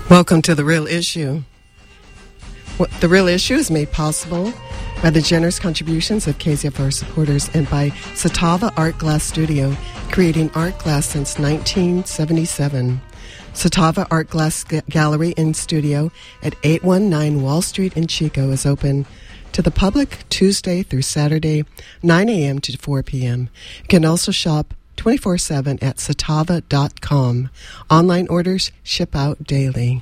Welcome to The Real Issue. The Real Issue is made possible by the generous contributions of KZFR supporters and by Satava Art Glass Studio, creating art glass since 1977. Satava Art Glass Gallery and Studio at 819 Wall Street in Chico is open to the public Tuesday through Saturday, 9 a.m. to 4 p.m. You can also shop 24/7 at satava.com. Online orders ship out daily.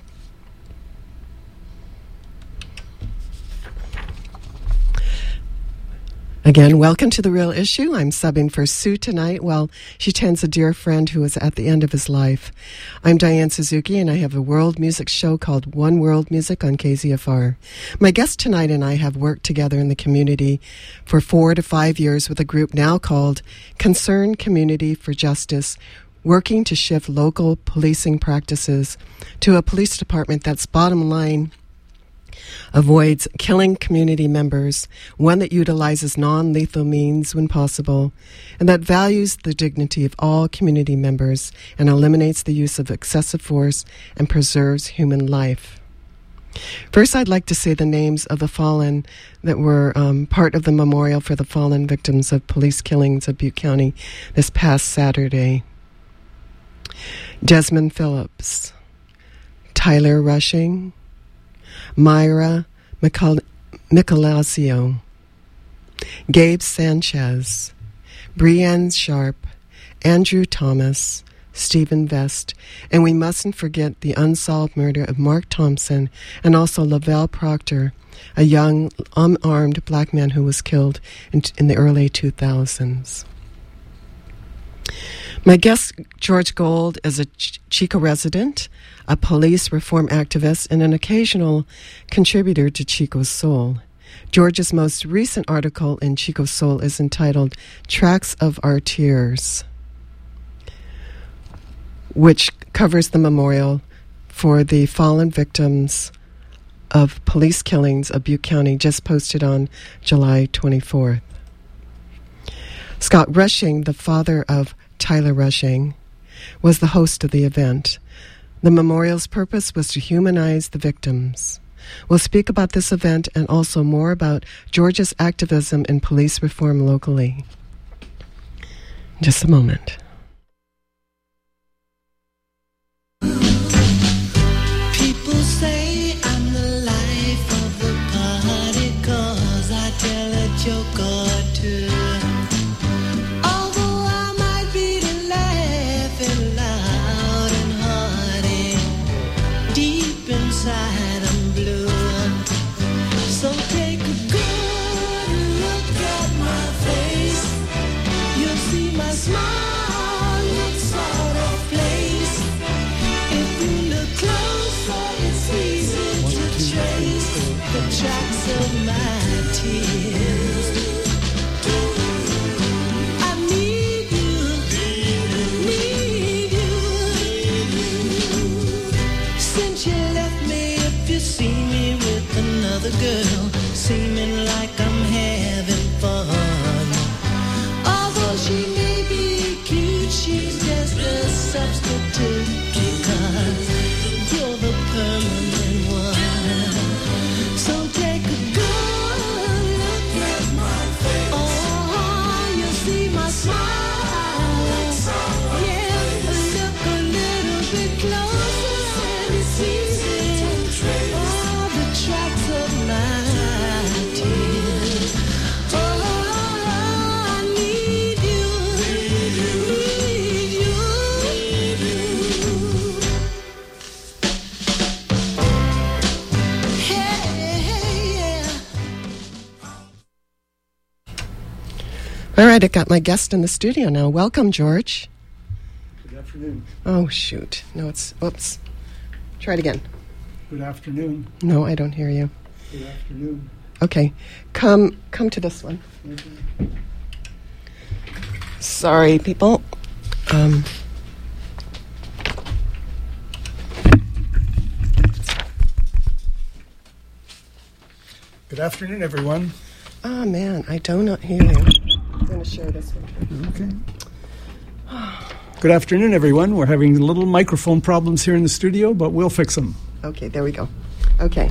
Again, welcome to The Real Issue. I'm subbing for Sue tonight while she tends a dear friend who is at the end of his life. I'm Diane Suzuki, and I have a world music show called One World Music on KZFR. My guest tonight and I have worked together in the community for 4 to 5 years with a group now called Concerned Community for Justice, working to shift local policing practices to a police department that's bottom line avoids killing community members, one that utilizes non-lethal means when possible, and that values the dignity of all community members and eliminates the use of excessive force and preserves human life. First, I'd like to say the names of the fallen that were part of the memorial for the fallen victims of police killings of Butte County this past Saturday. Desmond Phillips, Tyler Rushing, Myra Michelasio, Gabe Sanchez, Brianne Sharp, Andrew Thomas, Stephen Vest, and we mustn't forget the unsolved murder of Mark Thompson and also Lavelle Proctor, a young unarmed black man who was killed in the early 2000s. My guest, George Gold, is a Chico resident, a police reform activist, and an occasional contributor to Chico's Soul. George's most recent article in Chico's Soul is entitled Tracks of Our Tears, which covers the memorial for the fallen victims of police killings of Butte County, just posted on July 24th. Scott Rushing, the father of Tyler Rushing, was the host of the event. The memorial's purpose was to humanize the victims. We'll speak about this event and also more about Georgia's activism in police reform locally. Just a moment. People say I'm the life of the party 'cause I tell a joke or two. Girl, seeming like I'm having fun. Although she may be cute, she's just a substitute because you're the permanent one. So take a good look at my face. Oh, you see my smile. Yeah, look a little bit closer and you see all the tracks of my tears. Oh, I need you, need you. Hey, yeah. All right, I got my guest in the studio now. Welcome, George. Good afternoon. Oh, shoot. No, whoops. Try it again. Good afternoon. No, I don't hear you. Good afternoon. Okay, come to this one. Okay. Sorry, people. Good afternoon, everyone. Oh, man, I do not hear you. I'm going to share this one. Okay. Good afternoon, everyone. We're having little microphone problems here in the studio, but we'll fix them. Okay, there we go. Okay.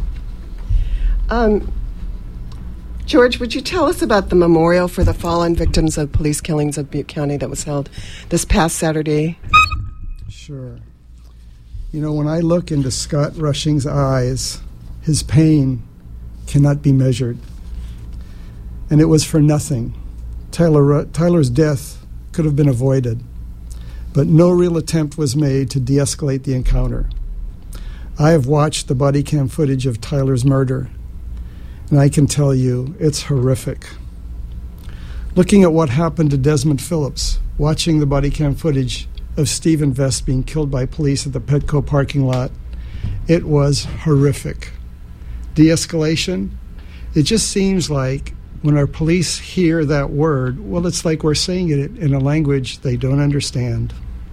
George, would you tell us about the memorial for the fallen victims of police killings of Butte County that was held this past Saturday? Sure. You know, when I look into Scott Rushing's eyes, his pain cannot be measured. And it was for nothing. Tyler's death could have been avoided, but no real attempt was made to de-escalate the encounter. I have watched the body cam footage of Tyler's murder, and I can tell you it's horrific. Looking at what happened to Desmond Phillips, watching the body cam footage of Stephen Vest being killed by police at the Petco parking lot, it was horrific. De-escalation, it just seems like when our police hear that word, well, it's like we're saying it in a language they don't understand.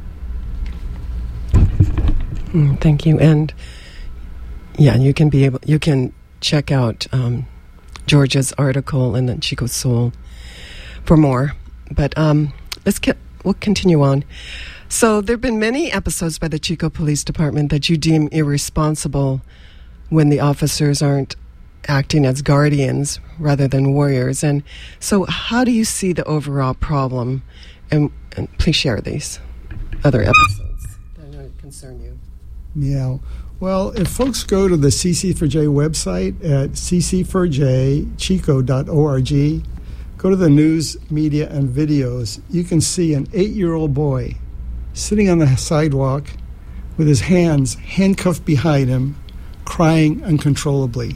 Thank you. And yeah, you can check out Georgia's article in the Chico Soul for more. But we'll continue on. So there have been many episodes by the Chico Police Department that you deem irresponsible when the officers aren't acting as guardians rather than warriors. And so how do you see the overall problem? And please share these other episodes that I know concern you. Yeah. Well, if folks go to the CC4J website at ccforjchico.org, go to the news, media, and videos, you can see an 8-year-old boy sitting on the sidewalk with his hands handcuffed behind him, crying uncontrollably.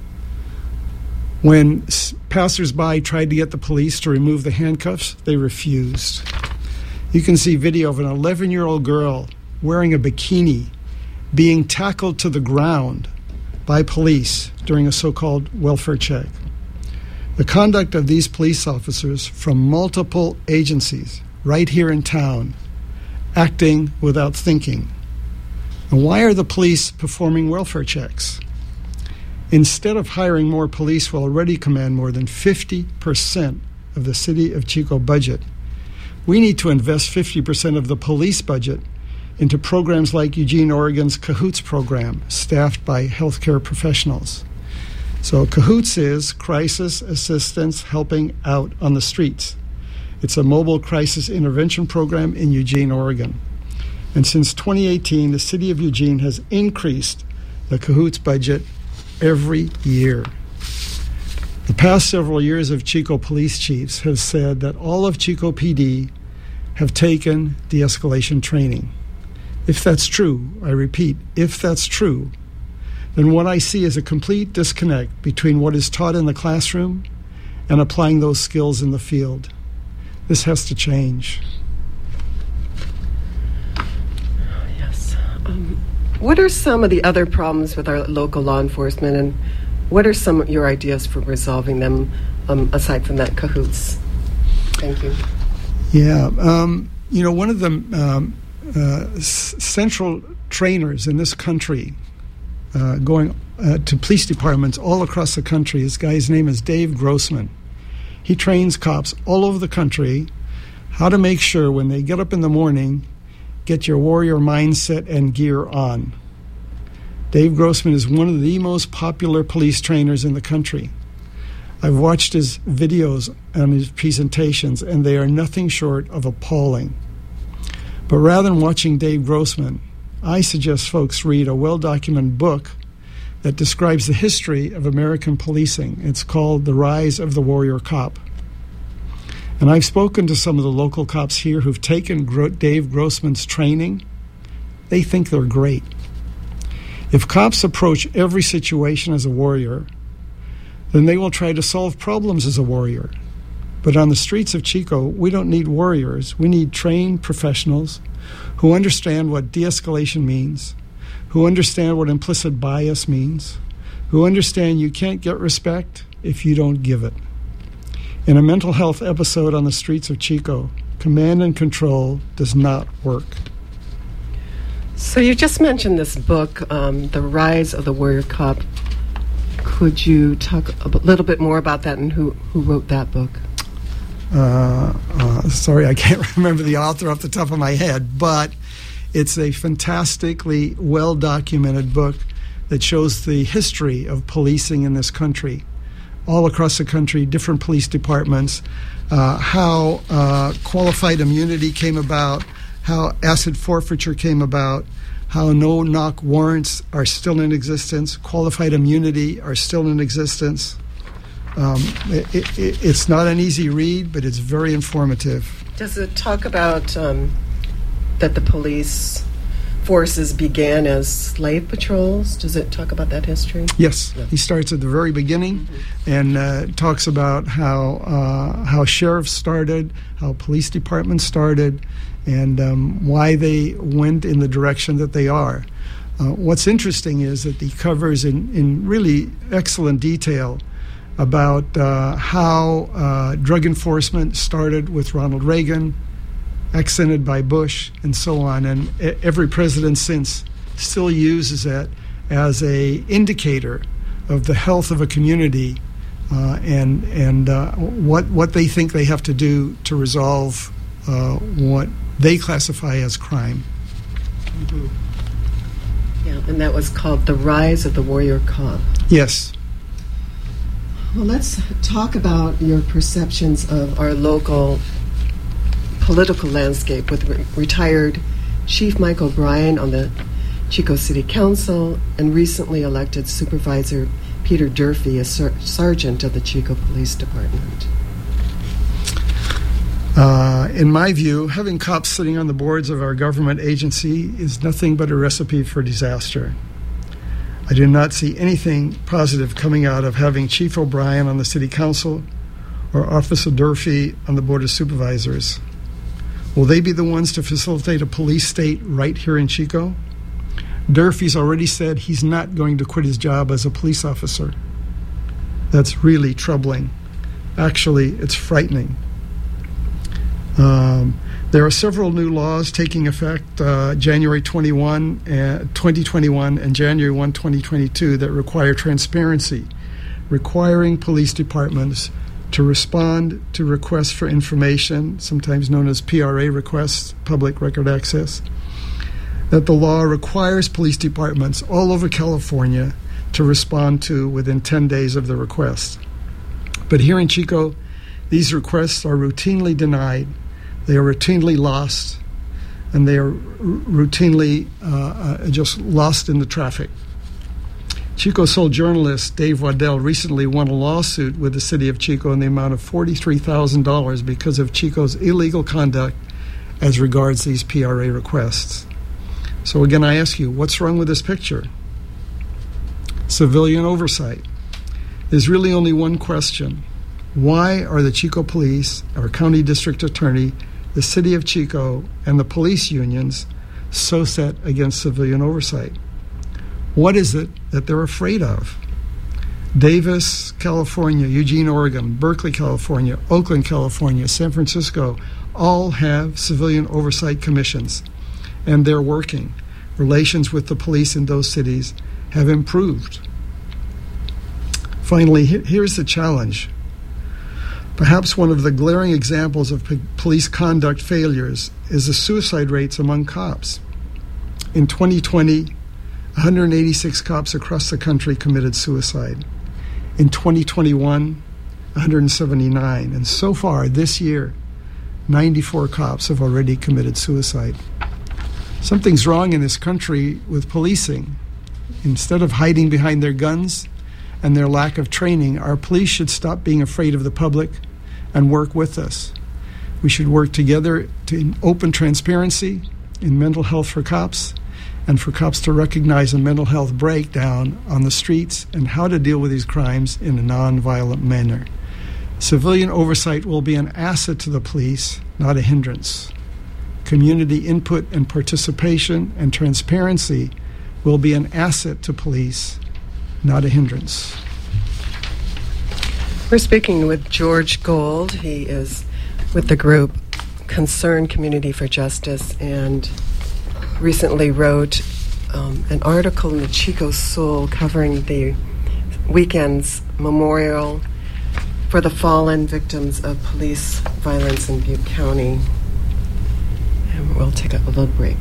When passersby tried to get the police to remove the handcuffs, they refused. You can see video of an 11-year-old girl wearing a bikini being tackled to the ground by police during a so-called welfare check. The conduct of these police officers from multiple agencies right here in town, acting without thinking. And why are the police performing welfare checks? Instead of hiring more police who already command more than 50% of the city of Chico budget, we need to invest 50% of the police budget into programs like Eugene, Oregon's CAHOOTS program, staffed by healthcare professionals. So CAHOOTS is Crisis Assistance Helping Out on the Streets. It's a mobile crisis intervention program in Eugene, Oregon. And since 2018, the city of Eugene has increased the CAHOOTS budget every year. The past several years of Chico police chiefs have said that all of Chico PD have taken de-escalation training. If that's true, I repeat, if that's true, then what I see is a complete disconnect between what is taught in the classroom and applying those skills in the field. This has to change. Yes. What are some of the other problems with our local law enforcement, and what are some of your ideas for resolving them aside from that CAHOOTS? Thank you. Yeah. One of the central trainers in this country going to police departments all across the country, this guy's name is Dave Grossman. He trains cops all over the country how to make sure when they get up in the morning, get your warrior mindset and gear on. Dave Grossman is one of the most popular police trainers in the country. I've watched his videos and his presentations, and they are nothing short of appalling. But rather than watching Dave Grossman, I suggest folks read a well-documented book that describes the history of American policing. It's called The Rise of the Warrior Cop. And I've spoken to some of the local cops here who've taken Dave Grossman's training. They think they're great. If cops approach every situation as a warrior, then they will try to solve problems as a warrior. But on the streets of Chico, we don't need warriors. We need trained professionals who understand what de-escalation means, who understand what implicit bias means, who understand you can't get respect if you don't give it. In a mental health episode on the streets of Chico, command and control does not work. So you just mentioned this book, The Rise of the Warrior Cop. Could you talk a little bit more about that and who wrote that book? Sorry, I can't remember the author off the top of my head, but it's a fantastically well-documented book that shows the history of policing in this country. All across the country, different police departments, how qualified immunity came about, how asset forfeiture came about, how no-knock warrants are still in existence, qualified immunity are still in existence. It's not an easy read, but it's very informative. Does it talk about that the police forces began as slave patrols? Does it talk about that history? Yes. Yeah. He starts at the very beginning and talks about how sheriffs started, how police departments started, and why they went in the direction that they are. What's interesting is that he covers in really excellent detail about how drug enforcement started with Ronald Reagan, accented by Bush, and so on. And every president since still uses it as a indicator of the health of a community and what they think they have to do to resolve what they classify as crime. Mm-hmm. Yeah, and that was called The Rise of the Warrior Cop. Yes. Well, let's talk about your perceptions of our local political landscape with retired Chief Mike O'Brien on the Chico City Council and recently elected Supervisor Peter Durfee as Sergeant of the Chico Police Department. In my view, having cops sitting on the boards of our government agency is nothing but a recipe for disaster. I do not see anything positive coming out of having Chief O'Brien on the City Council or Officer Durfee on the Board of Supervisors. Will they be the ones to facilitate a police state right here in Chico? Durfee's already said he's not going to quit his job as a police officer. That's really troubling. Actually, it's frightening. There are several new laws taking effect January 2021 and January 1, 2022 that require transparency, requiring police departments to respond to requests for information, sometimes known as PRA requests, public record access, that the law requires police departments all over California to respond to within 10 days of the request. But here in Chico, these requests are routinely denied, they are routinely lost, and they are routinely just lost in the traffic. Chico Soul journalist Dave Waddell recently won a lawsuit with the city of Chico in the amount of $43,000 because of Chico's illegal conduct as regards these PRA requests. So again, I ask you, what's wrong with this picture? Civilian oversight. There's really only one question. Why are the Chico Police, our county district attorney, the city of Chico, and the police unions so set against civilian oversight? What is it that they're afraid of? Davis, California, Eugene, Oregon, Berkeley, California, Oakland, California, San Francisco, all have civilian oversight commissions, and they're working. Relations with the police in those cities have improved. Finally, here's the challenge. Perhaps one of the glaring examples of police conduct failures is the suicide rates among cops. In 2020, 186 cops across the country committed suicide. In 2021, 179. And so far this year, 94 cops have already committed suicide. Something's wrong in this country with policing. Instead of hiding behind their guns and their lack of training, our police should stop being afraid of the public and work with us. We should work together to open transparency in mental health for cops and for cops to recognize a mental health breakdown on the streets and how to deal with these crimes in a non-violent manner. Civilian oversight will be an asset to the police, not a hindrance. Community input and participation and transparency will be an asset to police, not a hindrance. We're speaking with George Gold. He is with the group Concerned Community for Justice and recently wrote an article in the Chico Soul covering the weekend's memorial for the fallen victims of police violence in Butte County. And we'll take a little break.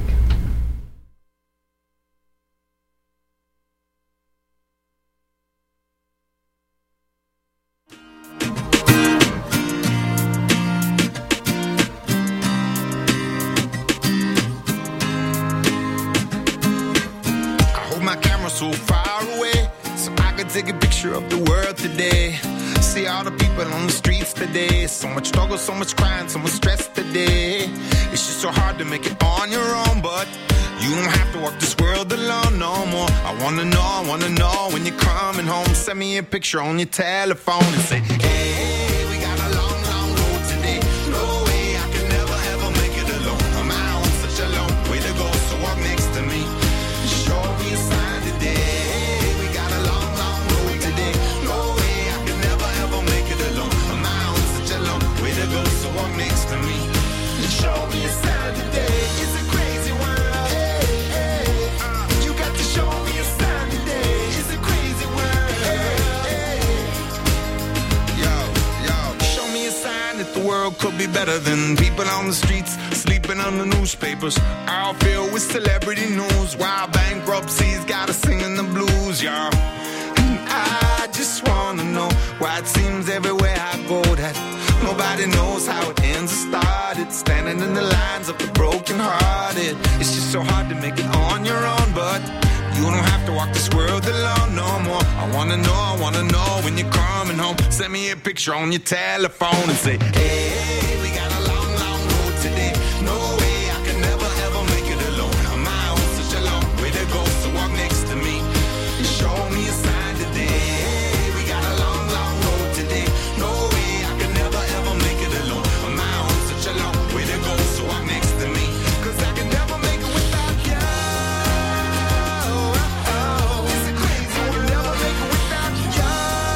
So far away, so I could take a picture of the world today. See all the people on the streets today. So much struggle, so much crying, so much stress today. It's just so hard to make it on your own, but you don't have to walk this world alone no more. I wanna know when you're coming home. Send me a picture on your telephone and say, hey, we got a long, long road today. No way I can never ever make it alone. I'm out on such a long way to go, so walk next to me. Show me a sign today. We got a long, long road today. No way I can never ever make it alone. I'm out on such a long way to go, so walk next to me. Show me a sign today. It's a crazy world. Hey, hey. You got to show me a sign today. It's a crazy world. Hey, hey. Yo, show me a sign that the world could be better than people on the streets sleeping on the newspapers, all filled with celebrity news, while bankruptcy's got us singing the blues, y'all. And I just wanna know why it seems everywhere I go that nobody knows how it ends or started. Standing in the lines of the broken-hearted. It's just so hard to make it on your own, but you don't have to walk this world alone no more. I wanna know when you're coming home. Send me a picture on your telephone and say, hey, we got a long, long road today. No way I can never ever make it alone. I'm out on such a long way to go, so walk next to me. Show me a sign today. We got a long, long road today. No way I can never ever make it alone. I'm out on such a long way to go, so walk next to me. 'Cause I can never make it without you. It's a crazy world. I can never make it without you.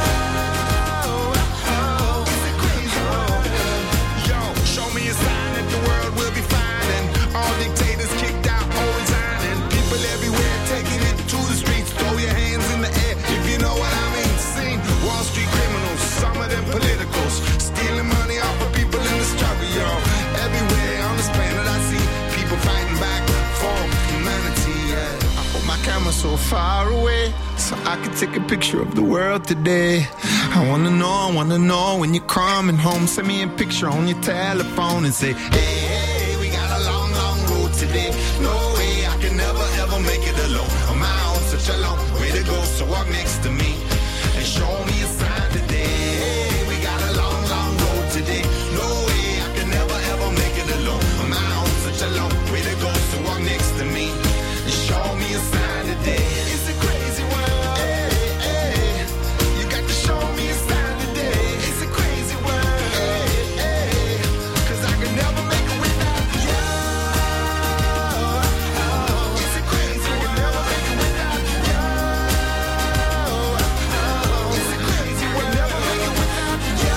It's a crazy world. Yo, show me a sign that the world will be fine and all dictators kicked out or resigning. People everywhere taking it to the streets. Throw your hands in the air if you know what I mean. Sing Wall Street criminals, some of them politicals, stealing money off of people in the struggle, yo. Everywhere on this planet I see people fighting back for humanity, yeah. I hold my camera so far away so I can take a picture of the world today. I wanna know when you're coming home. Send me a picture on your telephone and say, hey, hey, we got a long, long road today. No way I can never ever make it alone. I'm out on such a long way to go, so walk next to me and show me a sign today. We got a long, long road today. No way I can never ever make it alone. I'm out on such a long way to go, so walk next to me and show me a sign today. It's a crazy world. Hey, hey. You got to show me a sign today. It's a crazy world. Hey, hey. 'Cause I can never make it without you. It's a crazy world. I can never make it without you. It's a crazy world. Never make it without you.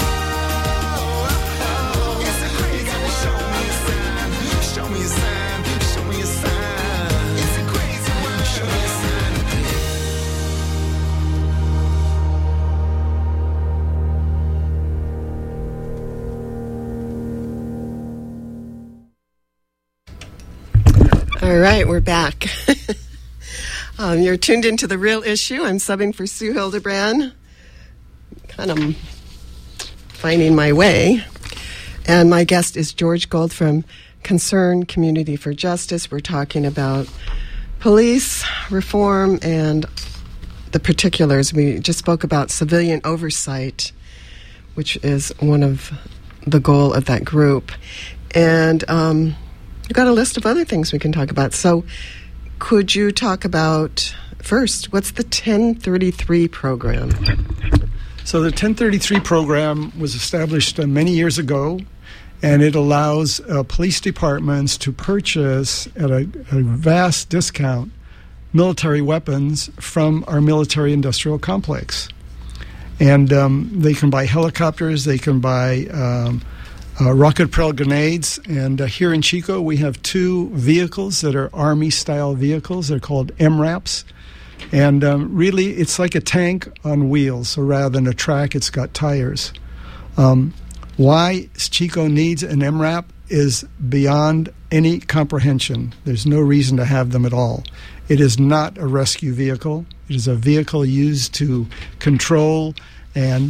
It's a crazy. You gotta show me a sign. Show me a sign. Show me a sign. It's a crazy world. Show me a sign. All right, we're back. You're tuned into The Real Issue. I'm subbing for Sue Hildebrand. Kind of finding my way. And my guest is George Gold from Concern Community for Justice. We're talking about police reform and the particulars. We just spoke about civilian oversight, which is one of the goal of that group. And we've got a list of other things we can talk about. So could you talk about, first, what's the 1033 program? So the 1033 program was established many years ago, and it allows police departments to purchase at a vast discount military weapons from our military-industrial complex. And they can buy helicopters, they can buy rocket-propelled grenades, and here in Chico we have two vehicles that are Army-style vehicles. They're called MRAPs, And really, it's like a tank on wheels. So rather than a track, it's got tires. Why Chico needs an MRAP is beyond any comprehension. There's no reason to have them at all. It is not a rescue vehicle. It is a vehicle used to control and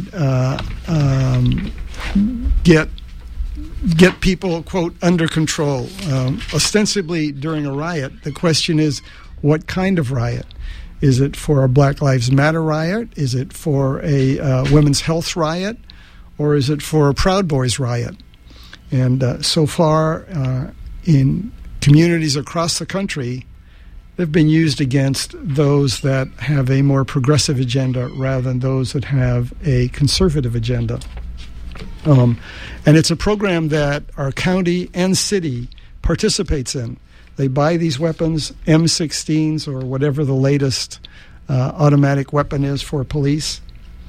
get people, quote, under control. Ostensibly during a riot, the question is, what kind of riot? Is it for a Black Lives Matter riot? Is it for a women's health riot? Or is it for a Proud Boys riot? And so far, in communities across the country, they've been used against those that have a more progressive agenda rather than those that have a conservative agenda. And it's a program that our county and city participates in. They buy these weapons, M16s or whatever the latest automatic weapon is for police.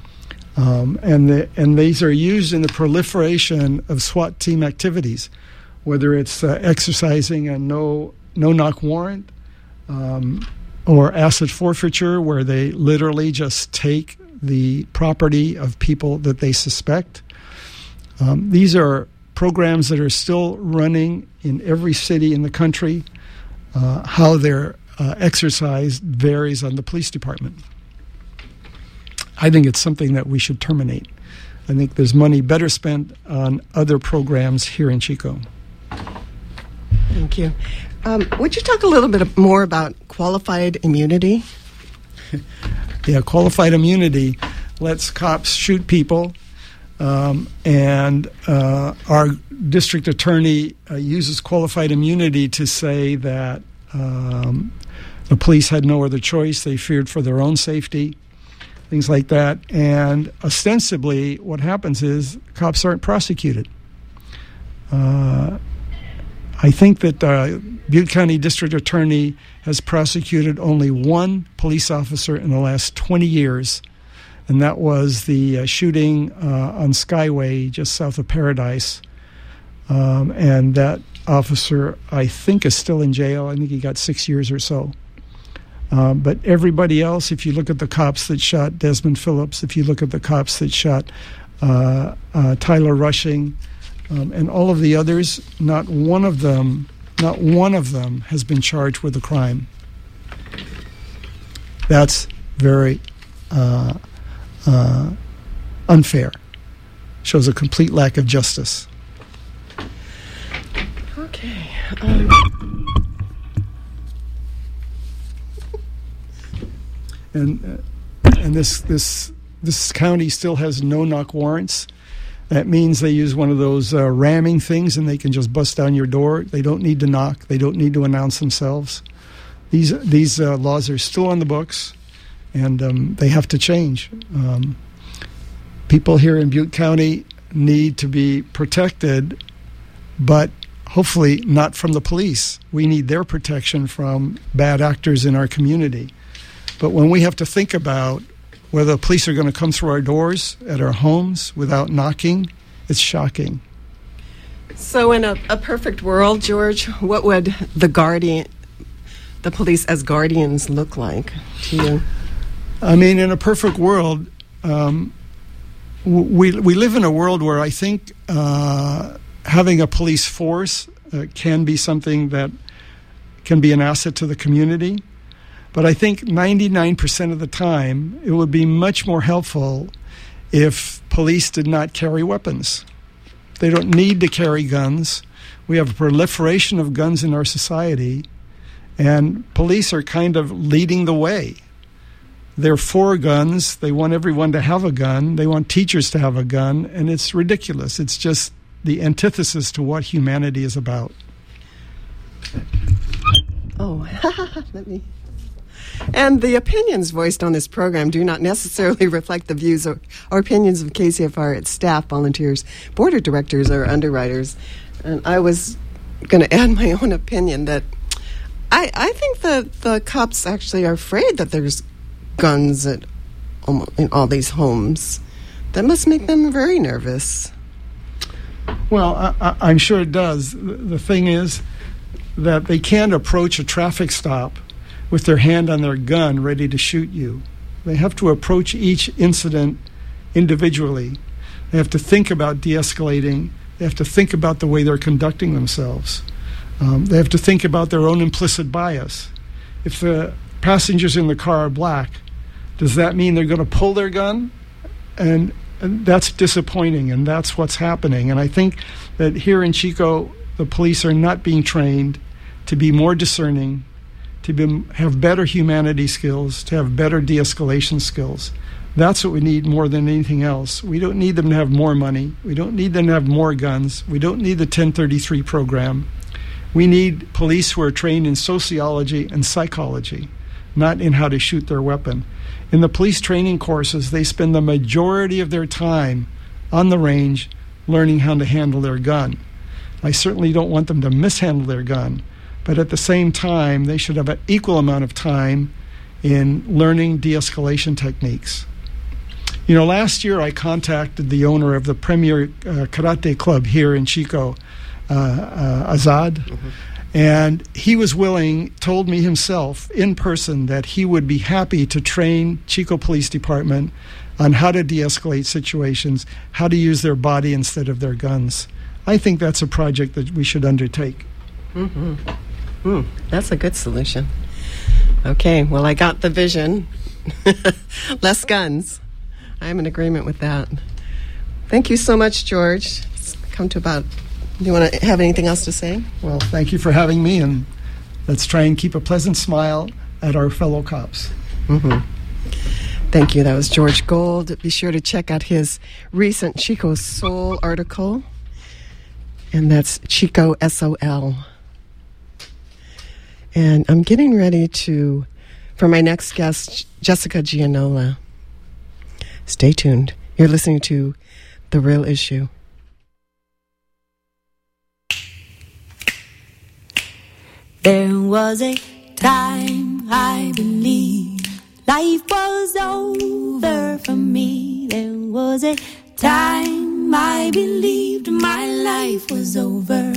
And these are used in the proliferation of SWAT team activities, whether it's exercising a no-knock warrant or asset forfeiture, where they literally just take the property of people that they suspect. These are programs that are still running in every city in the country. How they're exercised varies on the police department. I think it's something that we should terminate. I think there's money better spent on other programs here in Chico. Thank you. Would you talk a little bit more about qualified immunity? Yeah, qualified immunity lets cops shoot people, and our district attorney uses qualified immunity to say that the police had no other choice. They feared for their own safety, things like that. And ostensibly, what happens is cops aren't prosecuted. I think that Butte County District Attorney has prosecuted only one police officer in the last 20 years, and that was the shooting on Skyway just south of Paradise. And that officer, I think, is still in jail. I think he got 6 years or so. But everybody else, if you look at the cops that shot Desmond Phillips, if you look at the cops that shot Tyler Rushing, and all of the others, not one of them has been charged with a crime. That's very unfair. Shows a complete lack of justice. Okay. And this county still has no-knock warrants. That means they use one of those ramming things, and they can just bust down your door. They don't need to knock. They don't need to announce themselves. These laws are still on the books, and they have to change. People here in Butte County need to be protected, but hopefully not from the police. We need their protection from bad actors in our community. But when we have to think about whether the police are going to come through our doors at our homes without knocking, it's shocking. So in a perfect world, George, what would the police as guardians look like to you? I mean, in a perfect world, we live in a world where I think having a police force can be something that can be an asset to the community. But I think 99% of the time, it would be much more helpful if police did not carry weapons. They don't need to carry guns. We have a proliferation of guns in our society, and police are kind of leading the way. They're for guns. They want everyone to have a gun. They want teachers to have a gun, and it's ridiculous. It's just the antithesis to what humanity is about. Oh, let me... And the opinions voiced on this program do not necessarily reflect the views or opinions of KCFR, its staff, volunteers, board of directors, or underwriters. And I was going to add my own opinion that I think that the cops actually are afraid that there's guns in all these homes. That must make them very nervous. Well, I'm sure it does. The thing is that they can't approach a traffic stop with their hand on their gun ready to shoot you. They have to approach each incident individually. They have to think about de-escalating. They have to think about the way they're conducting themselves. They have to think about their own implicit bias. If the passengers in the car are black, does that mean they're going to pull their gun? And that's disappointing, and that's what's happening. And I think that here in Chico, the police are not being trained to be more discerning, to have better humanity skills, to have better de-escalation skills. That's what we need more than anything else. We don't need them to have more money. We don't need them to have more guns. We don't need the 1033 program. We need police who are trained in sociology and psychology, not in how to shoot their weapon. In the police training courses, they spend the majority of their time on the range learning how to handle their gun. I certainly don't want them to mishandle their gun, but at the same time, they should have an equal amount of time in learning de-escalation techniques. You know, last year I contacted the owner of the premier karate club here in Chico, Azad, and he was willing, told me himself in person, that he would be happy to train Chico Police Department on how to de-escalate situations, how to use their body instead of their guns. I think that's a project that we should undertake. That's a good solution. Okay, well, I got the vision. Less guns. I'm in agreement with that. Thank you so much, George. It's come to about... Do you want to have anything else to say? Well, thank you for having me, and let's try and keep a pleasant smile at our fellow cops. Thank you. That was George Gold. Be sure to check out his recent Chico Soul article, and that's Chico SOL. And I'm getting ready for my next guest, Jessica Gianola. Stay tuned. You're listening to The Real Issue. There was a time I believed life was over for me. There was a time I believed my life was over.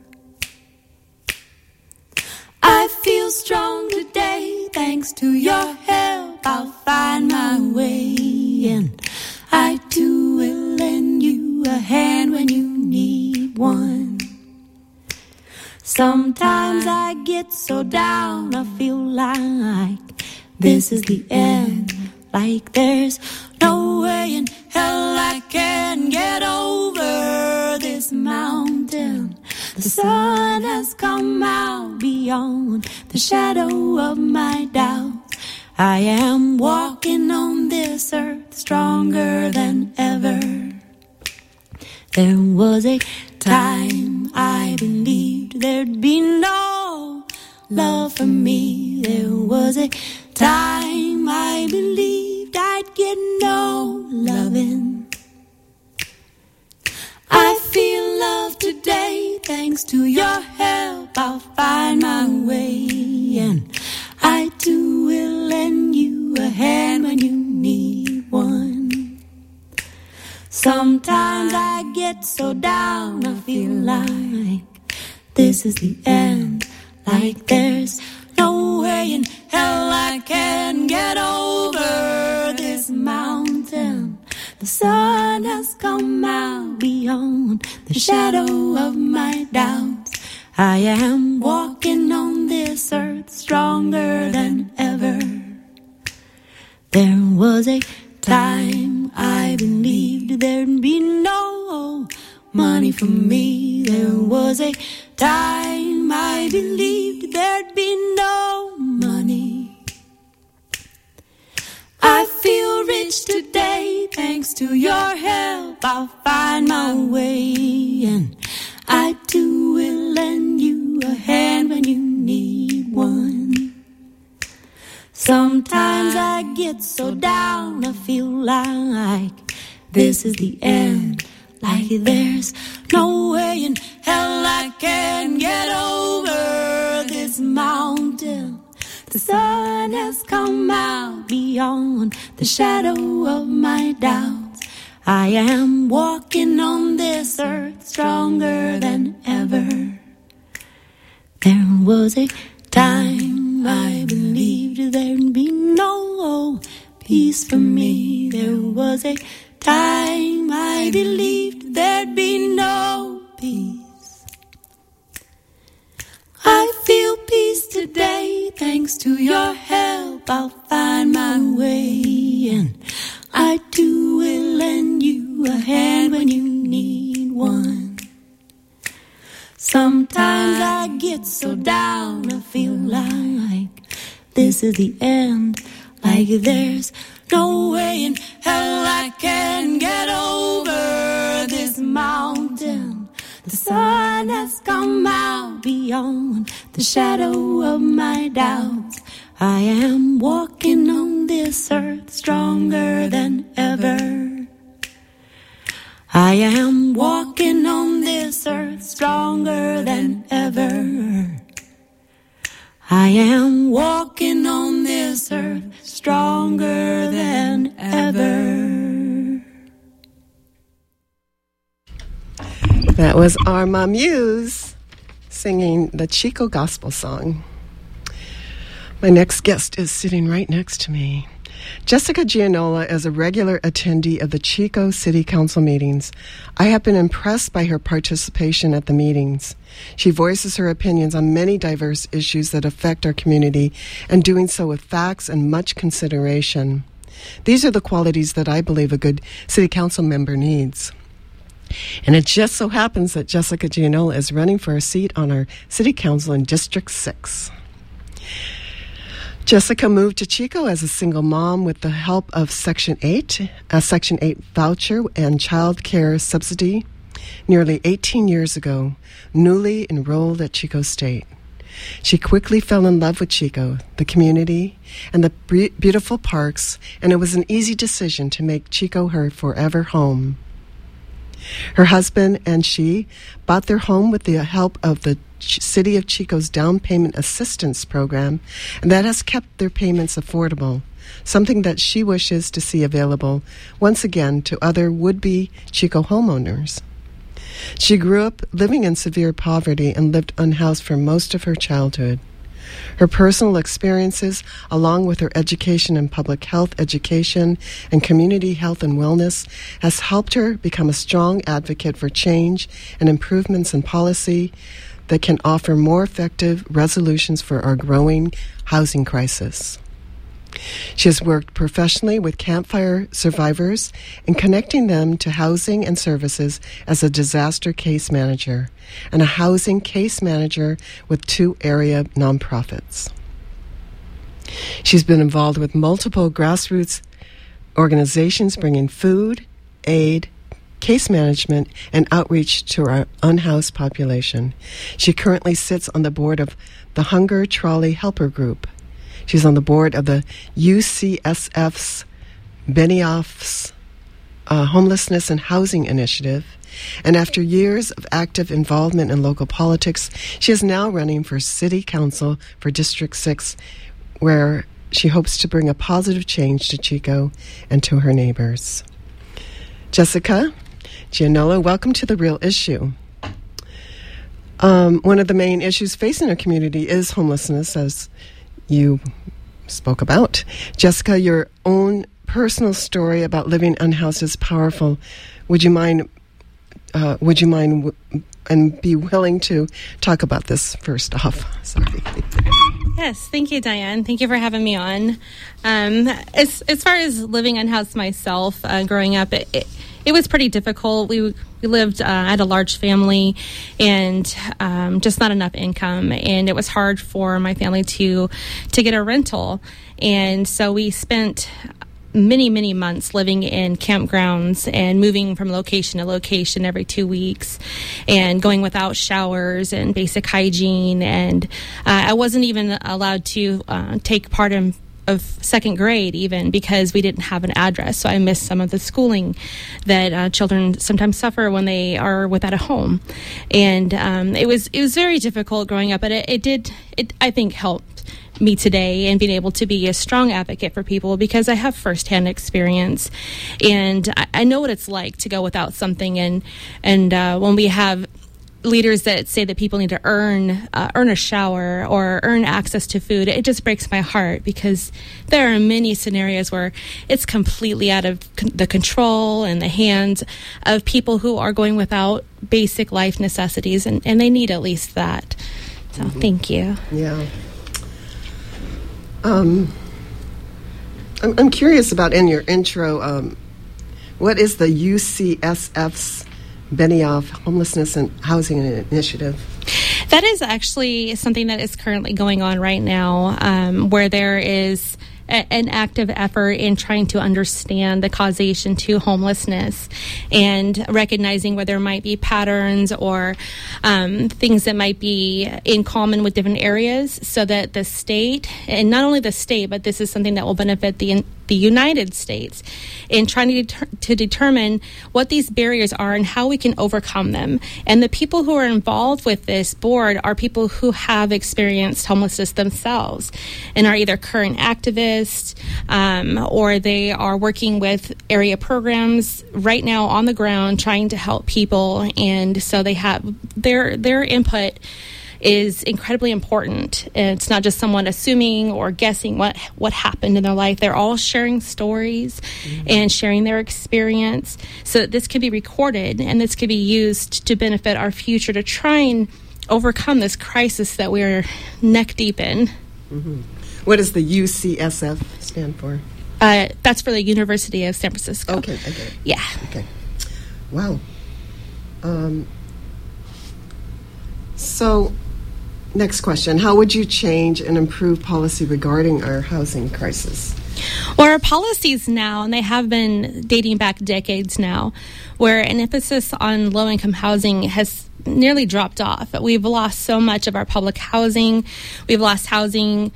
I feel strong today, thanks to your help. I'll find my way, and I too will lend you a hand when you need one. Sometimes I get so down, I feel like this is the end. Like there's no way in hell I can get over this mountain. The sun has come out beyond the shadow of my doubts. I am walking on this earth stronger than ever. There was a time I believed there'd be no love for me. There was a time I believed I'd get no loving. I feel love today, thanks to your help. I'll find my way, and I too will lend you a hand when you need one. Sometimes I get so down, I feel like this is the end. Like there's no way in hell I can get over this mountain. The sun has come out beyond the shadow of my doubts. I am walking on this earth stronger than ever. There was a time I believed there'd be no money for me. There was a time I believed there'd be no money. I feel rich today, thanks to your help. I'll find my way, and I too will lend you a hand when you need one. Sometimes I get so down, I feel like this is the end. Like there's no way in hell I can get over this mountain. The sun has come out beyond the shadow of my doubts. I am walking on this earth stronger than ever. There was a time I believed peace for me. There was a time I believed there'd be no peace. I feel peace today, thanks to your help. I'll find my way, and I too will lend you a hand when you need one. Sometimes I get so down, I feel like this is the end, like there's no way in hell I can get over this mountain. The sun has come out beyond the shadow of my doubts. I am walking on this earth stronger than ever. I am walking on this earth stronger than ever. I am walking on this earth stronger than ever. That was Arma Muse singing the Chico Gospel Song. My next guest is sitting right next to me. Jessica Gianola is a regular attendee of the Chico City Council meetings. I have been impressed by her participation at the meetings. She voices her opinions on many diverse issues that affect our community, and doing so with facts and much consideration. These are the qualities that I believe a good city council member needs. And it just so happens that Jessica Gianola is running for a seat on our city council in District 6. Jessica moved to Chico as a single mom with the help of Section 8, a Section 8 voucher and child care subsidy, nearly 18 years ago, newly enrolled at Chico State. She quickly fell in love with Chico, the community, and the beautiful parks, and it was an easy decision to make Chico her forever home. Her husband and she bought their home with the help of the City of Chico's Down Payment Assistance Program, and that has kept their payments affordable, something that she wishes to see available once again to other would-be Chico homeowners. She grew up living in severe poverty and lived unhoused for most of her childhood. Her personal experiences, along with her education in public health education and community health and wellness, has helped her become a strong advocate for change and improvements in policy that can offer more effective resolutions for our growing housing crisis. She has worked professionally with campfire survivors in connecting them to housing and services as a disaster case manager and a housing case manager with 2 area nonprofits. She's been involved with multiple grassroots organizations bringing food, aid, case management, and outreach to our unhoused population. She currently sits on the board of the Hunger Trolley Helper Group. She's on the board of the UCSF's Benioff's Homelessness and Housing Initiative. And after years of active involvement in local politics, she is now running for City Council for District 6, where she hopes to bring a positive change to Chico and to her neighbors. Jessica Gianola, welcome to The Real Issue. One of the main issues facing our community is homelessness, as you spoke about. Jessica, your own personal story about living unhoused is powerful. Would you mind and be willing to talk about this first off? Sorry. Yes, thank you, Diane. Thank you for having me on. As far as living unhoused myself, growing up, it was pretty difficult. We lived at a large family and just not enough income, and it was hard for my family to get a rental. And so we spent many months living in campgrounds and moving from location to location every 2 weeks and going without showers and basic hygiene. And I wasn't even allowed to take part of second grade even because we didn't have an address. So I missed some of the schooling that children sometimes suffer when they are without a home. And it was very difficult growing up, but it I think helped me today and being able to be a strong advocate for people because I have firsthand experience and I know what it's like to go without something. And when we have leaders that say that people need to earn a shower or earn access to food. It just breaks my heart, because there are many scenarios where it's completely out of the control and the hands of people who are going without basic life necessities, and they need at least that. So thank you. Yeah. I'm curious about, in your intro, what is the UCSF's Benioff Homelessness and Housing Initiative? That is actually something that is currently going on right now, where there is an active effort in trying to understand the causation to homelessness and recognizing where there might be patterns or things that might be in common with different areas, so that the state, and not only the state, but this is something that will benefit the United States, in trying to determine what these barriers are and how we can overcome them. And the people who are involved with this board are people who have experienced homelessness themselves and are either current activists or they are working with area programs right now on the ground trying to help people. And so they have their input is incredibly important. It's not just someone assuming or guessing what happened in their life. They're all sharing stories and sharing their experience, so that this can be recorded and this can be used to benefit our future, to try and overcome this crisis that we're neck deep in. What does the UCSF stand for? That's for the University of San Francisco. Okay, I get it. Yeah. Okay. Wow. So, next question. How would you change and improve policy regarding our housing crisis? Well, our policies now, and they have been dating back decades now, where an emphasis on low-income housing has nearly dropped off. We've lost so much of our public housing. We've lost housing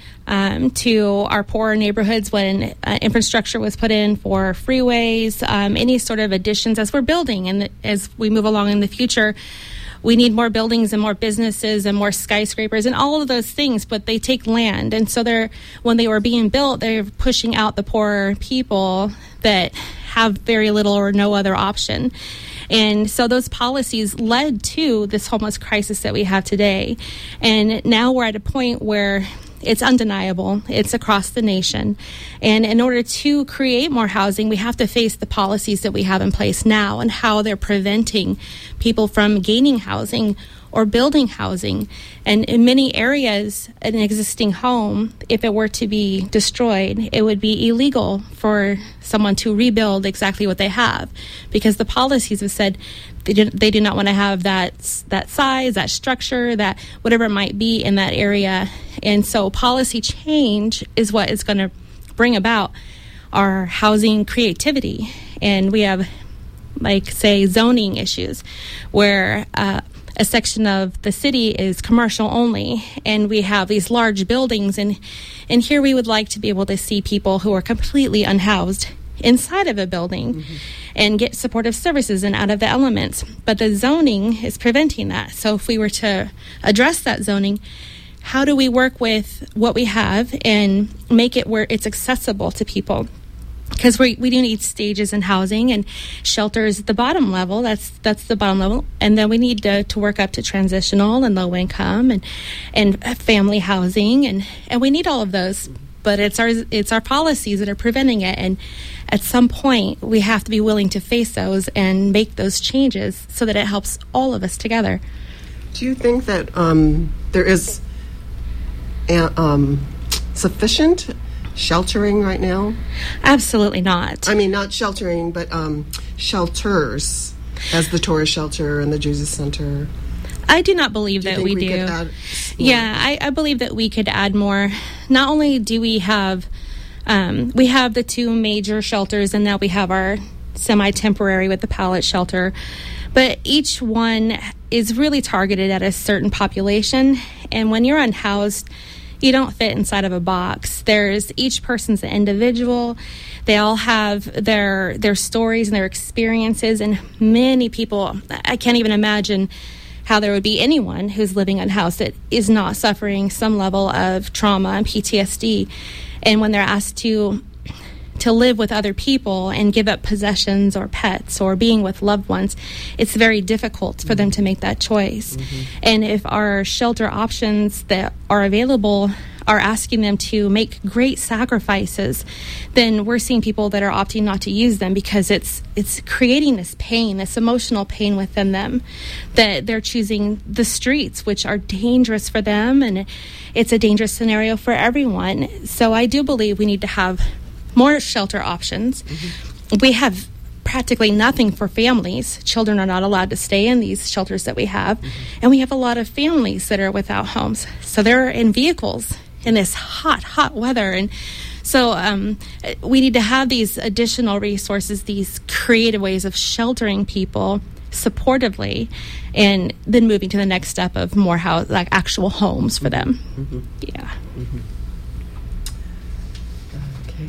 to our poorer neighborhoods when infrastructure was put in for freeways, any sort of additions as we're building. And as we move along in the future, we need more buildings and more businesses and more skyscrapers and all of those things, but they take land. And so when they were being built, they're pushing out the poorer people that have very little or no other option. And so those policies led to this homeless crisis that we have today. And now we're at a point where it's undeniable. It's across the nation. And in order to create more housing, we have to face the policies that we have in place now and how they're preventing people from gaining housing or building housing. And in many areas, an existing home, if it were to be destroyed, it would be illegal for someone to rebuild exactly what they have, because the policies have said they do not want to have that size, that structure, that whatever it might be in that area. And so policy change is what is going to bring about our housing creativity. And we have, like, say, zoning issues where a section of the city is commercial only, and we have these large buildings, and here we would like to be able to see people who are completely unhoused inside of a building and get supportive services and out of the elements. But the zoning is preventing that. So if we were to address that zoning, how do we work with what we have and make it where it's accessible to people? Because we do need stages in housing, and shelters at the bottom level. That's the bottom level, and then we need to work up to transitional and low income and family housing, and we need all of those. But it's our policies that are preventing it, and at some point we have to be willing to face those and make those changes so that it helps all of us together. Do you think that there is sufficient sheltering right now? Absolutely not. I mean, not sheltering, but shelters, as the Torah Shelter and the Jesus Center. I do not believe that we do. Could add more? Yeah, I believe that we could add more. Not only do we have the two major shelters, and now we have our semi-temporary with the pallet shelter, but each one is really targeted at a certain population. And when you're unhoused, you don't fit inside of a box. Each person's an individual. They all have their stories and their experiences, and many people, I can't even imagine how there would be anyone who's living unhoused that is not suffering some level of trauma and PTSD. And when they're asked to to live with other people and give up possessions or pets or being with loved ones, it's very difficult for them to make that choice. And if our shelter options that are available are asking them to make great sacrifices, then we're seeing people that are opting not to use them because it's creating this pain, this emotional pain within them, that they're choosing the streets, which are dangerous for them, and it's a dangerous scenario for everyone. So I do believe we need to have more shelter options. We have practically nothing for families. Children are not allowed to stay in these shelters that we have, and we have a lot of families that are without homes. So they're in vehicles in this hot weather. And so we need to have these additional resources, these creative ways of sheltering people supportively, and then moving to the next step of more actual homes for them. Yeah. Okay.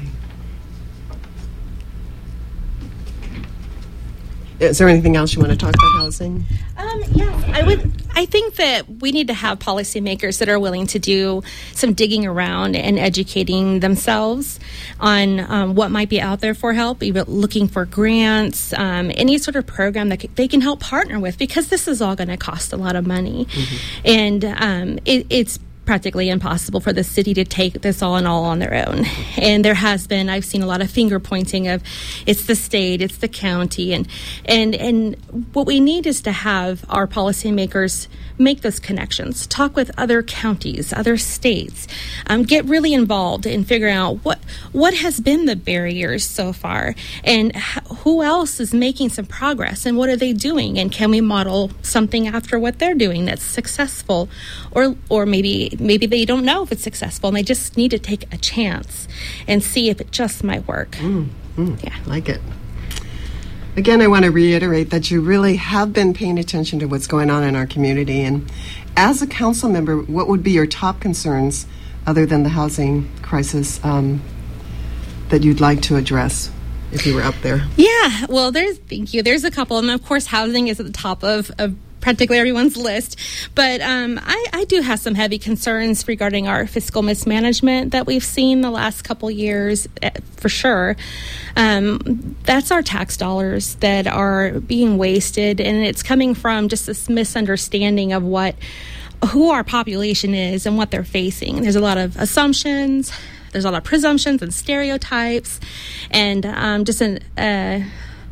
Is there anything else you want to talk about housing? Yes, I think that we need to have policymakers that are willing to do some digging around and educating themselves on what might be out there for help, even looking for grants, any sort of program that they can help partner with, because this is all going to cost a lot of money. And it's practically impossible for the city to take this all on their own. And I've seen a lot of finger pointing of it's the state, it's the county, and what we need is to have our policymakers make those connections, talk with other counties, other states, get really involved in figuring out what has been the barriers so far, and who else is making some progress, and what are they doing, and can we model something after what they're doing that's successful, or maybe they don't know if it's successful and they just need to take a chance and see if it just might work. Yeah, like it. Again, I want to reiterate that you really have been paying attention to what's going on in our community. And as a council member, what would be your top concerns, other than the housing crisis, that you'd like to address if you were up there? Yeah, well, thank you. There's a couple. And of course, housing is at the top of practically everyone's list. But I do have some heavy concerns regarding our fiscal mismanagement that we've seen the last couple years, for sure. That's our tax dollars that are being wasted, and it's coming from just this misunderstanding of who our population is and what they're facing. There's a lot of assumptions. There's a lot of presumptions and stereotypes, and just an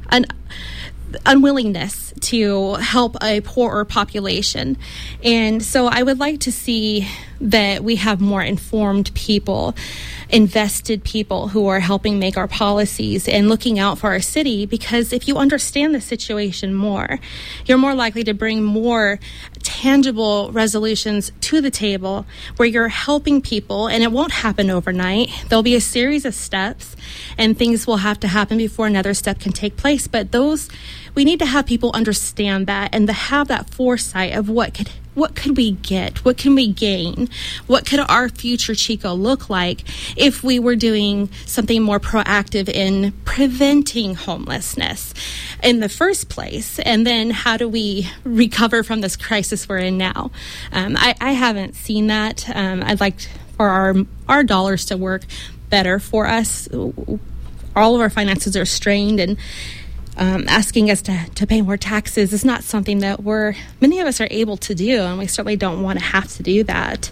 unwillingness to help a poorer population. And so I would like to see that we have more informed people, invested people who are helping make our policies and looking out for our city, because if you understand the situation more, you're more likely to bring more tangible resolutions to the table where you're helping people, and it won't happen overnight. There'll be a series of steps, and things will have to happen before another step can take place. But we need to have people understand that and to have that foresight of what could we get? What can we gain? What could our future Chico look like if we were doing something more proactive in preventing homelessness in the first place? And then how do we recover from this crisis we're in now? I haven't seen that. I'd like for our dollars to work better for us. All of our finances are strained, and asking us to pay more taxes is not something that many of us are able to do, and we certainly don't want to have to do that.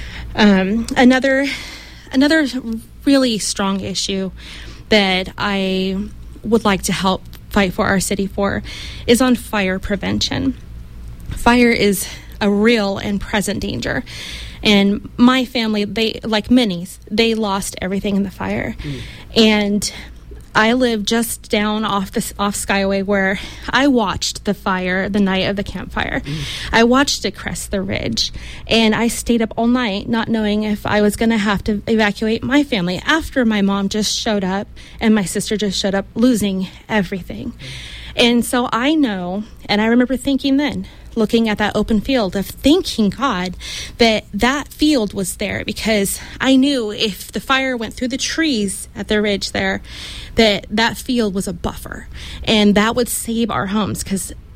Another really strong issue that I would like to help fight for our city for is on fire prevention. Fire is a real and present danger. And my family, like many, they lost everything in the fire. And I live just down off Skyway, where I watched the fire the night of the campfire. I watched it crest the ridge, and I stayed up all night not knowing if I was going to have to evacuate my family after my mom just showed up and my sister just showed up, losing everything. And so I know, and I remember thinking then, looking at that open field, of thanking God that field was there, because I knew if the fire went through the trees at the ridge there, that field was a buffer, and that would save our homes, because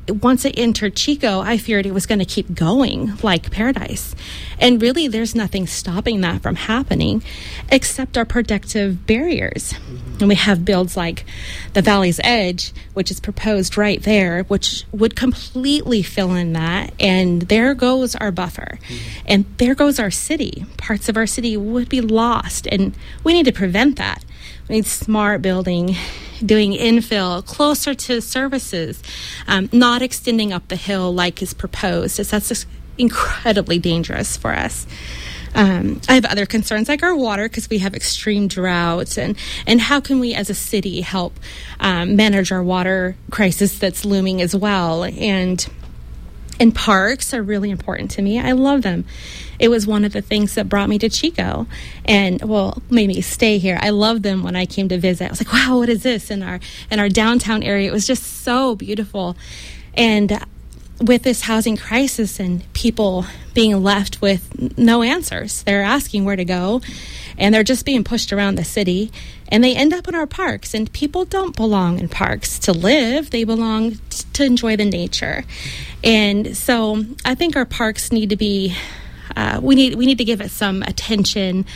once it entered Chico, I feared it was going to keep going like Paradise. And really, there's nothing stopping that from happening except our protective barriers. And we have builds like the Valley's Edge, which is proposed right there, which would completely fill in that. And there goes our buffer. And there goes our city. Parts of our city would be lost. And we need to prevent that. We need smart building, doing infill closer to services, not extending up the hill like is proposed. That's just incredibly dangerous for us. I have other concerns like our water, because we have extreme droughts, and how can we as a city help manage our water crisis that's looming as well. And parks are really important to me. I love them. It was one of the things that brought me to Chico and, well, made me stay here. I loved them when I came to visit. I was like, wow, what is this? In our downtown area, it was just so beautiful. And with this housing crisis and people being left with no answers, they're asking where to go, and they're just being pushed around the city, and they end up in our parks. And people don't belong in parks to live. They belong to enjoy the nature. And so I think our parks need to be, we need to give it some attention.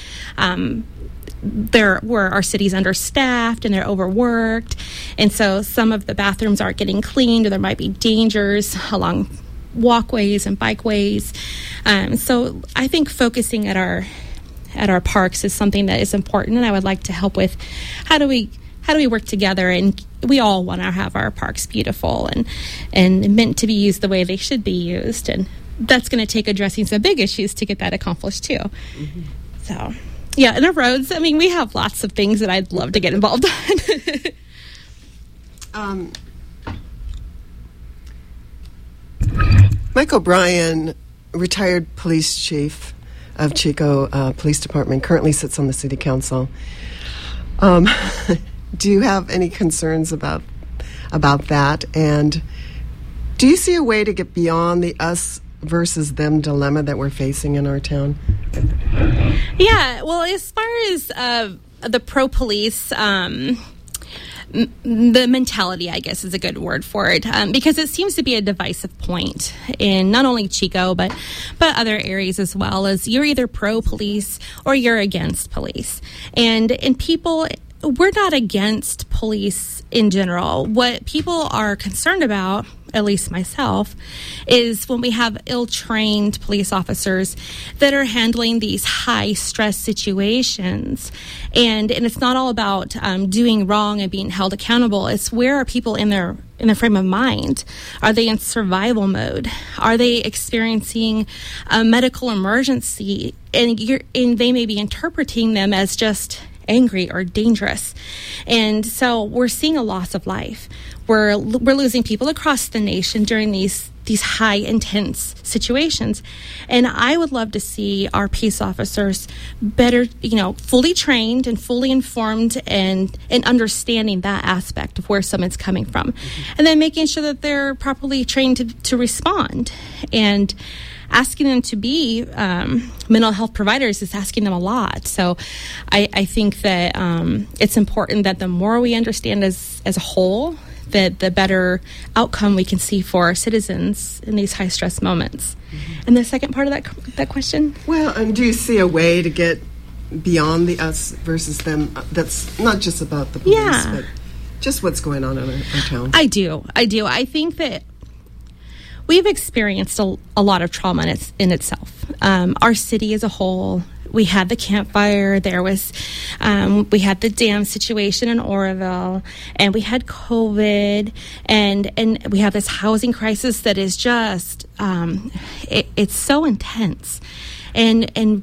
Where our city's understaffed and they're overworked, and so some of the bathrooms aren't getting cleaned, or there might be dangers along walkways and bikeways. So I think focusing at our parks is something that is important, and I would like to help with how do we work together. And we all want to have our parks beautiful and meant to be used the way they should be used, and that's going to take addressing some big issues to get that accomplished too. So yeah, and our roads, I mean, we have lots of things that I'd love to get involved on. Mike O'Brien, retired police chief of Chico Police Department, currently sits on the city council. Do you have any concerns about that? And do you see a way to get beyond the us versus them dilemma that we're facing in our town? Yeah, well, as far as the pro-police, the mentality, I guess, is a good word for it, because it seems to be a divisive point in not only Chico, but other areas as well. As you're either pro-police or you're against police. And people, we're not against police in general. What people are concerned about, at least myself, is when we have ill-trained police officers that are handling these high-stress situations. And it's not all about doing wrong and being held accountable. It's where are people in their frame of mind? Are they in survival mode? Are they experiencing a medical emergency? And they may be interpreting them as just angry or dangerous. And so we're seeing a loss of life. We're losing people across the nation during these high intense situations. And I would love to see our peace officers better, fully trained and fully informed and understanding that aspect of where someone's coming from. And then making sure that they're properly trained to respond. And asking them to be mental health providers is asking them a lot. So I think that it's important that the more we understand as a whole, that the better outcome we can see for our citizens in these high-stress moments. And the second part of that question? Well, and do you see a way to get beyond the us versus them? That's not just about the police, but just what's going on in our town. I do. I think that we've experienced a lot of trauma in itself. Our city as a whole. We had the Camp Fire. There was, we had the dam situation in Oroville, and we had COVID, and we have this housing crisis that is just, it's so intense, and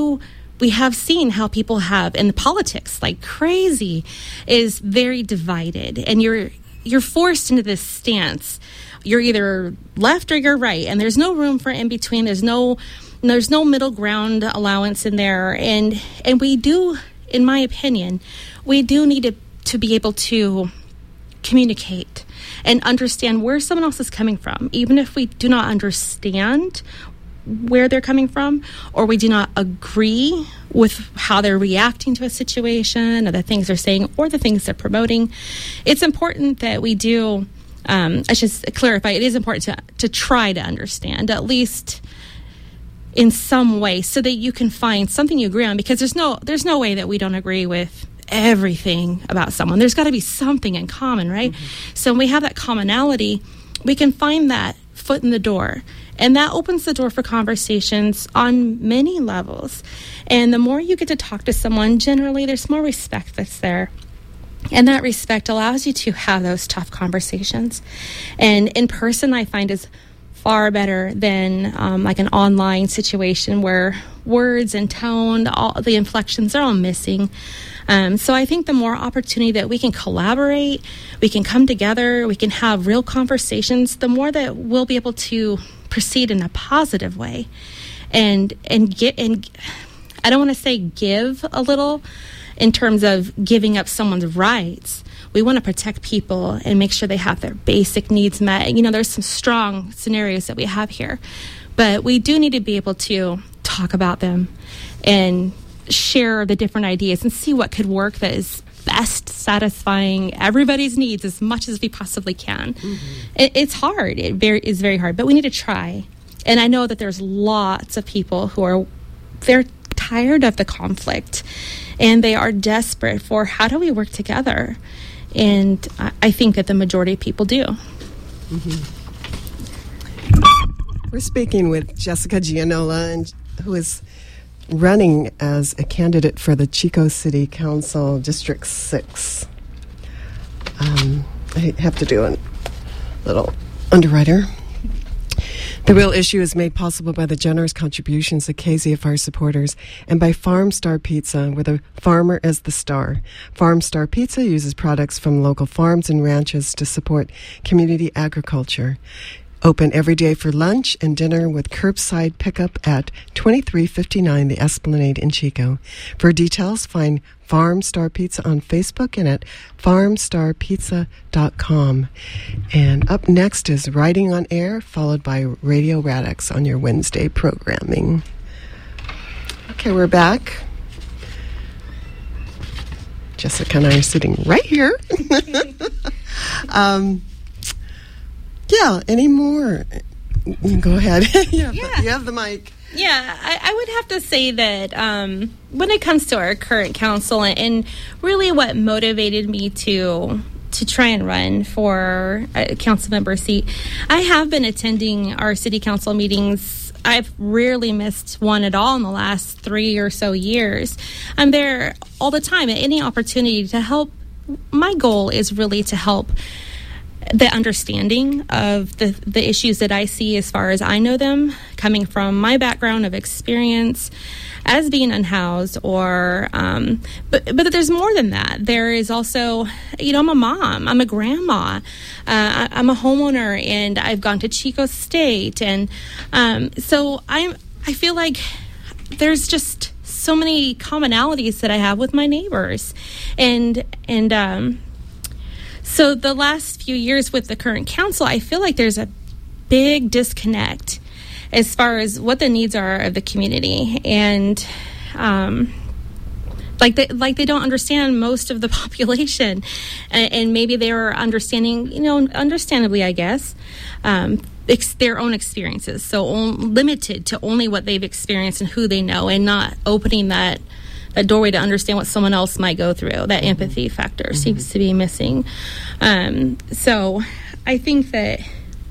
we have seen how people have, and the politics, like crazy, is very divided, and you're forced into this stance. You're either left or you're right, and there's no room for in between. There's no middle ground allowance in there, and we do, in my opinion, we do need to be able to communicate and understand where someone else is coming from, even if we do not understand where they're coming from, or we do not agree with how they're reacting to a situation, or the things they're saying, or the things they're promoting. It's important that we do I should clarify, it is important to try to understand, at least in some way, so that you can find something you agree on, because there's no way that we don't agree with everything about someone. There's got to be something in common, right? So when we have that commonality, we can find that foot in the door, and that opens the door for conversations on many levels. And the more you get to talk to someone, generally there's more respect that's there. And that respect allows you to have those tough conversations. And in person, I find, is far better than like an online situation where words and tone, all the inflections are all missing. So I think the more opportunity that we can collaborate, we can come together, we can have real conversations, the more that we'll be able to proceed in a positive way, and I don't want to say give a little in terms of giving up someone's rights. We want to protect people and make sure they have their basic needs met. You know, there's some strong scenarios that we have here, but we do need to be able to talk about them and share the different ideas and see what could work that is best satisfying everybody's needs as much as we possibly can. It's hard. It is very hard, but we need to try. And I know that there's lots of people who they're tired of the conflict, and they are desperate for, how do we work together? And I think that the majority of people do. We're speaking with Jessica Gianola, who is running as a candidate for the Chico City Council District 6. I have to do a little underwriter. The Real Issue is made possible by the generous contributions of KZFR supporters and by Farm Star Pizza, with a farmer as the star. Farm Star Pizza uses products from local farms and ranches to support community agriculture. Open every day for lunch and dinner with curbside pickup at 2359 The Esplanade in Chico. For details, find Farm Star Pizza on Facebook and at farmstarpizza.com. And up next is Writing on Air, followed by Radio Radix on your Wednesday programming. Okay, we're back. Jessica and I are sitting right here. Yeah, any more? Go ahead. You have the mic. Yeah, I would have to say that when it comes to our current council and really what motivated me to try and run for a council member seat, I have been attending our city council meetings. I've rarely missed one at all in the last 3 or so years. I'm there all the time at any opportunity to help. My goal is really to help the understanding of the issues that I see as far as I know them, coming from my background of experience as being unhoused, or but there's more than that. There is also, I'm a mom, I'm a grandma, I'm a homeowner, and I've gone to Chico State, and so I feel like there's just so many commonalities that I have with my neighbors, and so the last few years with the current council, I feel like there's a big disconnect as far as what the needs are of the community, and like they don't understand most of the population, and maybe they are understanding, understandably, I guess, their own experiences, so limited to only what they've experienced and who they know, and not opening that doorway to understand what someone else might go through. That empathy factor seems to be missing. So I think that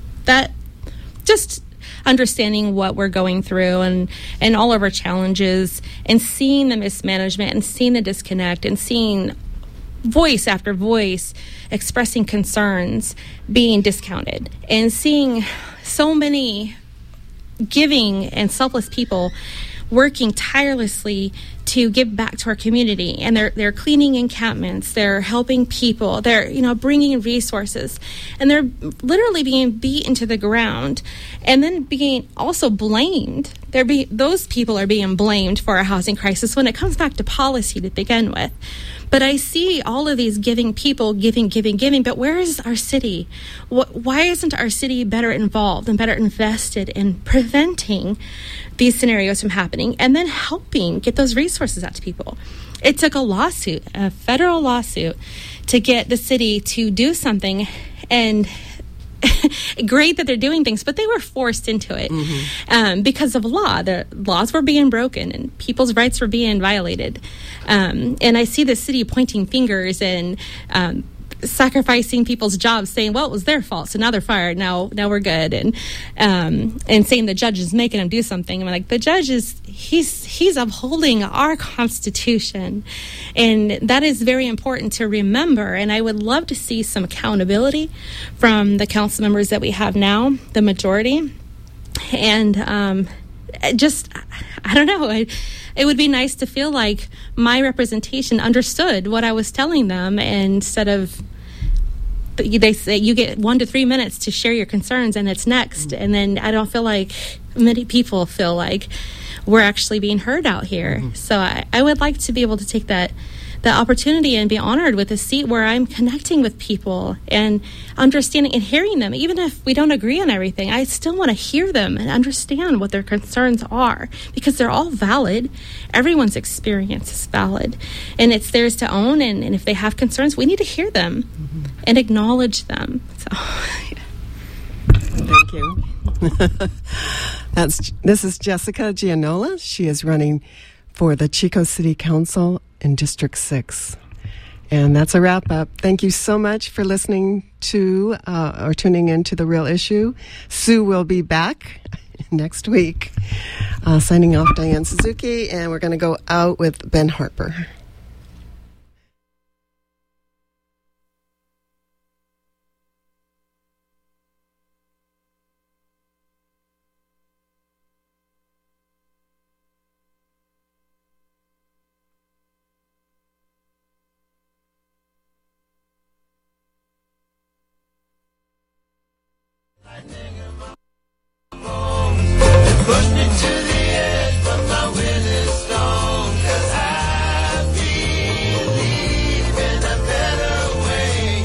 just understanding what we're going through and all of our challenges, and seeing the mismanagement and seeing the disconnect and seeing voice after voice expressing concerns being discounted, and seeing so many giving and selfless people working tirelessly to give back to our community, and they're cleaning encampments, they're helping people, they're bringing resources, and they're literally being beaten to the ground, and then being also blamed. Those people are being blamed for our housing crisis when it comes back to policy to begin with. But I see all of these giving people giving, but where is our city? Why isn't our city better involved and better invested in preventing these scenarios from happening, and then helping get those resources out to people? It took a federal lawsuit, to get the city to do something, and great that they're doing things, but they were forced into it because of law. The laws were being broken and people's rights were being violated. And I see the city pointing fingers and sacrificing people's jobs, saying, well, it was their fault, so now they're fired, now we're good, and saying the judge is making them do something. I'm like, the judge he's upholding our Constitution, and that is very important to remember. And I would love to see some accountability from the council members that we have now, the majority, and I don't know, it would be nice to feel like my representation understood what I was telling them, and instead of, they say you get 1 to 3 minutes to share your concerns and it's next. And then I don't feel like many people feel like we're actually being heard out here. So I would like to be able to take that opportunity and be honored with a seat where I'm connecting with people and understanding and hearing them. Even if we don't agree on everything, I still want to hear them and understand what their concerns are, because they're all valid. Everyone's experience is valid, and it's theirs to own. And if they have concerns, we need to hear them and acknowledge them. So, Thank you. This is Jessica Gianola. She is running for the Chico City Council in District 6. And that's a wrap up. Thank you so much for listening to or tuning in to The Real Issue. Sue will be back next week. Signing off, Diane Suzuki, and we're going to go out with Ben Harper. Push me to the edge, but my will is strong, 'cause I believe in a better way.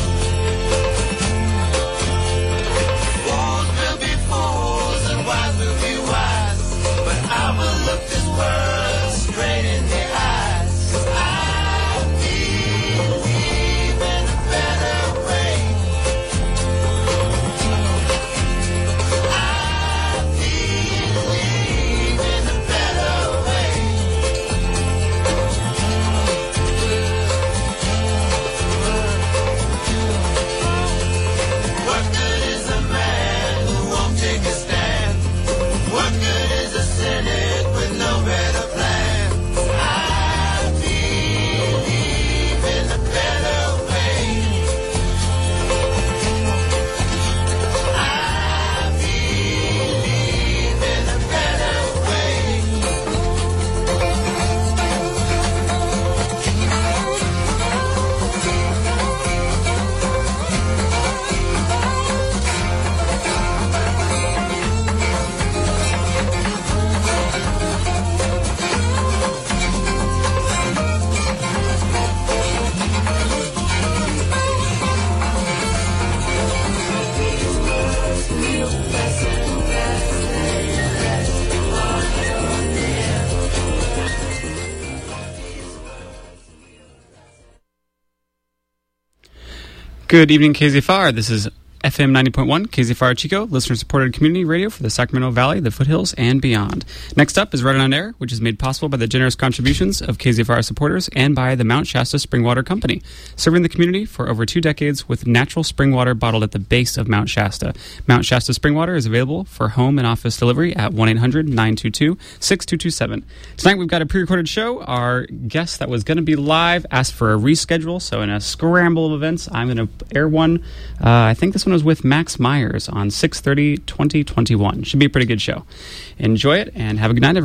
Fools will be fools and wise will be wise, but I will look this world straight in the eyes, 'cause I believe in a better way. Good evening, KZFR. This is FM 90.1, KZFR Chico, listener-supported community radio for the Sacramento Valley, the foothills, and beyond. Next up is Right On Air, which is made possible by the generous contributions of KZFR supporters and by the Mount Shasta Spring Water Company, serving the community for over 2 decades with natural spring water bottled at the base of Mount Shasta. Mount Shasta Spring Water is available for home and office delivery at 1-800-922-6227. Tonight we've got a pre-recorded show. Our guest that was going to be live asked for a reschedule, so in a scramble of events, I'm going to air one. I think this one was with Max Myers on 6/30/2021. Should be a pretty good show. Enjoy it and have a good night, everyone.